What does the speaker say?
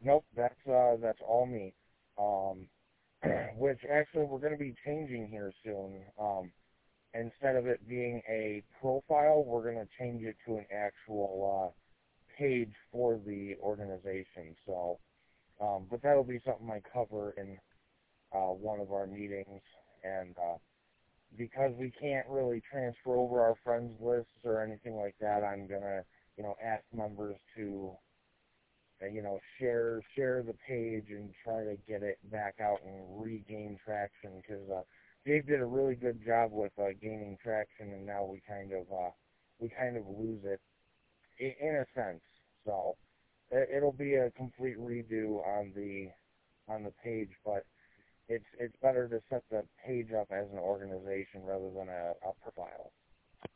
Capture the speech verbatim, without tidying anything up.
Nope, that's uh, that's all me. Um, which actually we're going to be changing here soon. Um, instead of it being a profile, we're going to change it to an actual uh, page for the organization. So, um, but that'll be something I cover in uh, one of our meetings. And uh, because we can't really transfer over our friends lists or anything like that, I'm going to, you know, ask members to uh, you know, share share the page and try to get it back out and regain traction because uh, Dave did a really good job with uh, gaining traction, and now we kind of uh, we kind of lose it in, in a sense. So it, it'll be a complete redo on the on the page, but it's it's better to set the page up as an organization rather than a, a profile.